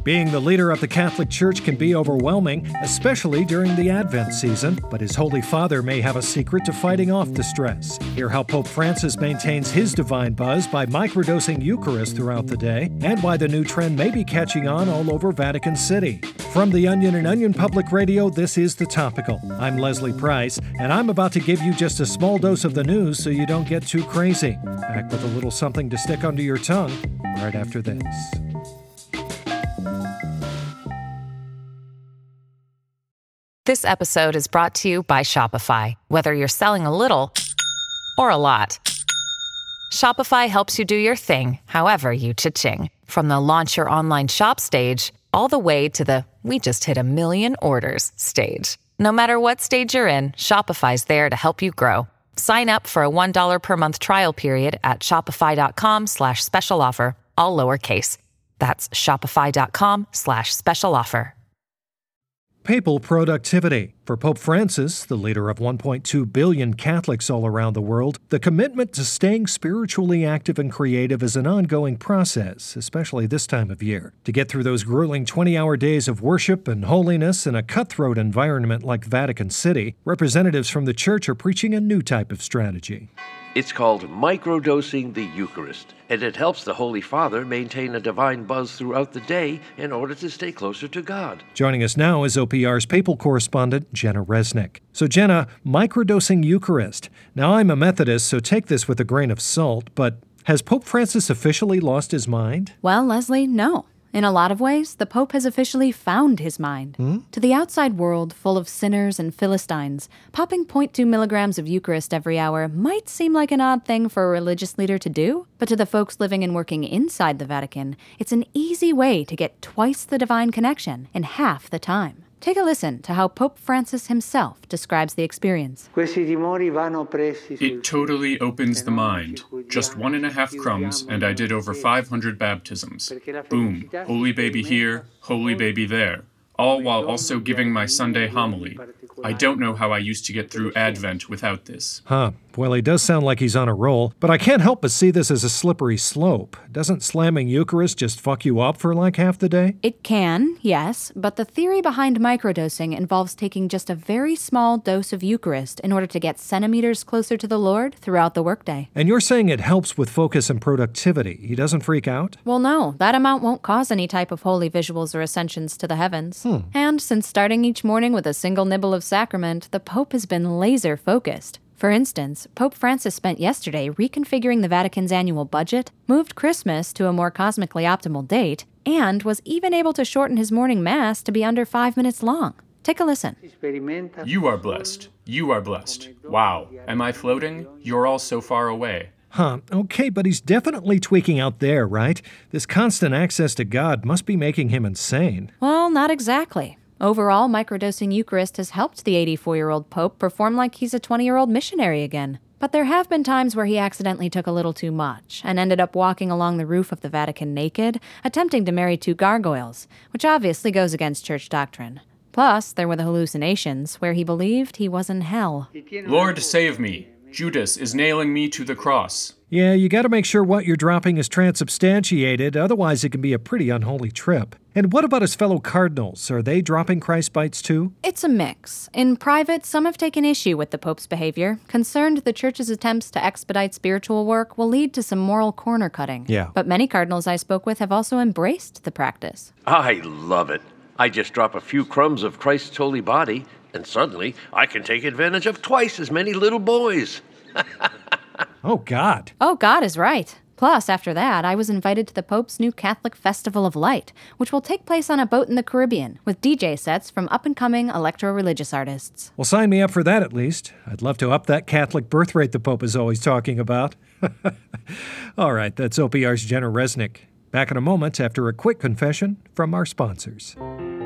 Being the leader of the Catholic Church can be overwhelming, especially during the Advent season, but His Holy Father may have a secret to fighting off the stress. Hear how Pope Francis maintains his divine buzz by microdosing Eucharist throughout the day, and why the new trend may be catching on all over Vatican City. From The Onion and Onion Public Radio, this is The Topical. I'm Leslie Price, and I'm about to give you just a small dose of the news so you don't get too crazy. Back with a little something to stick under your tongue right after this. This episode is brought to you by Shopify. Whether you're selling a little or a lot, Shopify helps you do your thing, however you cha-ching. From the launch your online shop stage, all the way to the we just hit 1 million orders stage. No matter what stage you're in, Shopify's there to help you grow. Sign up for a $1 per month trial period at shopify.com/special offer, all lowercase. That's shopify.com/special offer. Papal productivity. For Pope Francis, the leader of 1.2 billion Catholics all around the world, the commitment to staying spiritually active and creative is an ongoing process, especially this time of year. To get through those grueling 20-hour days of worship and holiness in a cutthroat environment like Vatican City, representatives from the Church are preaching a new type of strategy. It's called microdosing the Eucharist, and it helps the Holy Father maintain a divine buzz throughout the day in order to stay closer to God. Joining us now is OPR's papal correspondent, Jenna Resnick. So Jenna, microdosing Eucharist. Now I'm a Methodist, so take this with a grain of salt, but has Pope Francis officially lost his mind? Well, Leslie, no. In a lot of ways, the Pope has officially found his mind. To the outside world, full of sinners and Philistines, popping 0.2 milligrams of Eucharist every hour might seem like an odd thing for a religious leader to do, but to the folks living and working inside the Vatican, it's an easy way to get twice the divine connection in half the time. Take a listen to how Pope Francis himself describes the experience. It totally opens the mind. Just 1.5 crumbs, and I did over 500 baptisms. Boom. Holy baby here, holy baby there. All while also giving my Sunday homily. I don't know how I used to get through Advent without this. Well, he does sound like he's on a roll, but I can't help but see this as a slippery slope. Doesn't slamming Eucharist just fuck you up for like half the day? It can, yes, but the theory behind microdosing involves taking just a very small dose of Eucharist in order to get centimeters closer to the Lord throughout the workday. And you're saying it helps with focus and productivity. He doesn't freak out? Well, no, that amount won't cause any type of holy visuals or ascensions to the heavens. And since starting each morning with a single nibble of sacrament, the Pope has been laser focused. For instance, Pope Francis spent yesterday reconfiguring the Vatican's annual budget, moved Christmas to a more cosmically optimal date, and was even able to shorten his morning Mass to be under 5 minutes long. Take a listen. You are blessed. You are blessed. Wow. Am I floating? You're all so far away. Okay, but he's definitely tweaking out there, right? This constant access to God must be making him insane. Well, not exactly. Overall, microdosing Eucharist has helped the 84-year-old Pope perform like he's a 20-year-old missionary again. But there have been times where he accidentally took a little too much and ended up walking along the roof of the Vatican naked, attempting to marry 2 gargoyles, which obviously goes against church doctrine. Plus, there were the hallucinations, where he believed he was in hell. Lord, save me. Judas is nailing me to the cross. Yeah, you gotta make sure what you're dropping is transubstantiated, otherwise it can be a pretty unholy trip. And what about his fellow cardinals? Are they dropping Christ bites too? It's a mix. In private, some have taken issue with the Pope's behavior, concerned the Church's attempts to expedite spiritual work will lead to some moral corner cutting. Yeah. But many cardinals I spoke with have also embraced the practice. I love it. I just drop a few crumbs of Christ's holy body, and suddenly I can take advantage of twice as many little boys. Oh, God. Oh, God is right. Plus, after that, I was invited to the Pope's new Catholic Festival of Light, which will take place on a boat in the Caribbean, with DJ sets from up-and-coming electro-religious artists. Well, sign me up for that at least. I'd love to up that Catholic birth rate the Pope is always talking about. All right, that's OPR's Jenna Resnick. Back in a moment after a quick confession from our sponsors.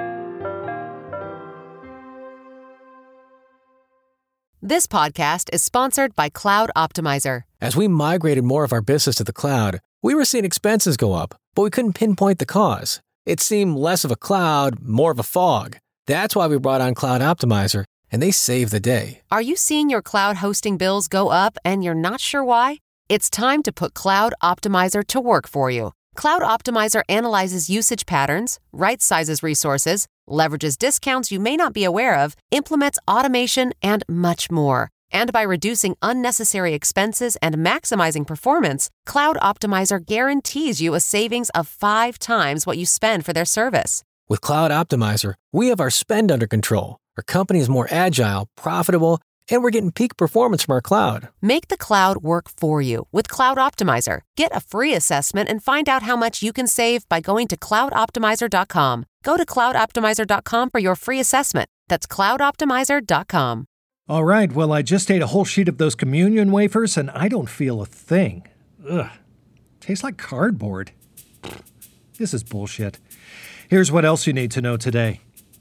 This podcast is sponsored by Cloud Optimizer. As we migrated more of our business to the cloud, we were seeing expenses go up, but we couldn't pinpoint the cause. It seemed less of a cloud, more of a fog. That's why we brought on Cloud Optimizer, and they saved the day. Are you seeing your cloud hosting bills go up and you're not sure why? It's time to put Cloud Optimizer to work for you. Cloud Optimizer analyzes usage patterns, right-sizes resources, leverages discounts you may not be aware of, implements automation, and much more. And by reducing unnecessary expenses and maximizing performance, Cloud Optimizer guarantees you a savings of 5 times what you spend for their service. With Cloud Optimizer, we have our spend under control. Our company is more agile, profitable, and we're getting peak performance from our cloud. Make the cloud work for you with Cloud Optimizer. Get a free assessment and find out how much you can save by going to cloudoptimizer.com. Go to cloudoptimizer.com for your free assessment. That's cloudoptimizer.com. All right, well, I just ate a whole sheet of those communion wafers, and I don't feel a thing. Ugh. Tastes like cardboard. This is bullshit. Here's what else you need to know today.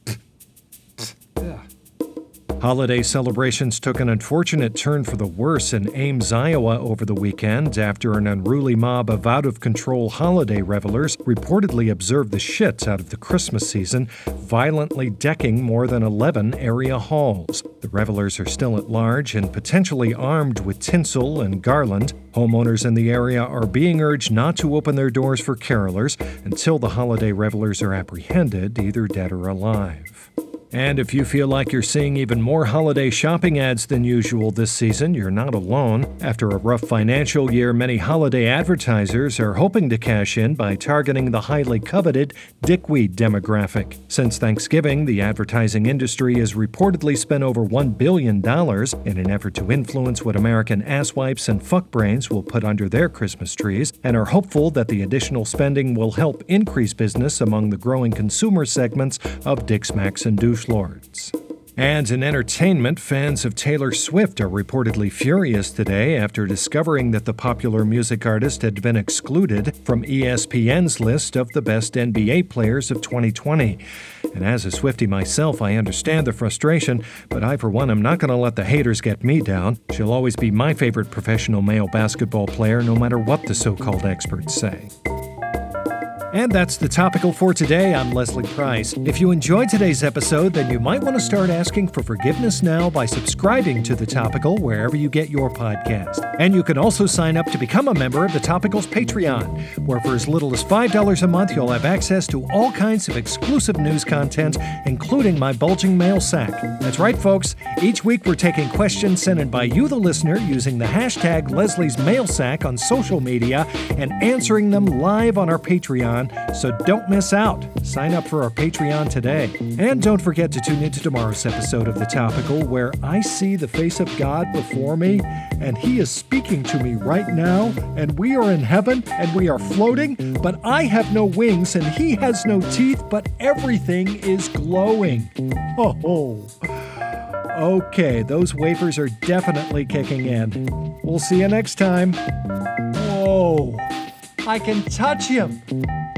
Holiday celebrations took an unfortunate turn for the worse in Ames, Iowa over the weekend after an unruly mob of out-of-control holiday revelers reportedly observed the shit out of the Christmas season, violently decking more than 11 area halls. The revelers are still at large and potentially armed with tinsel and garland. Homeowners in the area are being urged not to open their doors for carolers until the holiday revelers are apprehended, either dead or alive. And if you feel like you're seeing even more holiday shopping ads than usual this season, you're not alone. After a rough financial year, many holiday advertisers are hoping to cash in by targeting the highly coveted dickweed demographic. Since Thanksgiving, the advertising industry has reportedly spent over $1 billion in an effort to influence what American asswipes and fuckbrains will put under their Christmas trees, and are hopeful that the additional spending will help increase business among the growing consumer segments of Dick, Smacks, and Douche Lords. And in entertainment, fans of Taylor Swift are reportedly furious today after discovering that the popular music artist had been excluded from ESPN's list of the best NBA players of 2020. And as a Swiftie myself, I understand the frustration, but I, for one, am not going to let the haters get me down. She'll always be my favorite professional male basketball player, no matter what the so-called experts say. And that's the Topical for today. I'm Leslie Price. If you enjoyed today's episode, then you might want to start asking for forgiveness now by subscribing to The Topical wherever you get your podcast. And you can also sign up to become a member of The Topical's Patreon, where for as little as $5 a month, you'll have access to all kinds of exclusive news content, including my bulging mail sack. That's right, folks. Each week, we're taking questions sent in by you, the listener, using the hashtag Leslie's Mail Sack on social media and answering them live on our Patreon. So don't miss out. Sign up for our Patreon today. And don't forget to tune into tomorrow's episode of The Topical, where I see the face of God before me, and He is speaking to me right now, and we are in heaven, and we are floating, but I have no wings, and He has no teeth, but everything is glowing. Oh. Okay, those wafers are definitely kicking in. We'll see you next time. Whoa, I can touch him.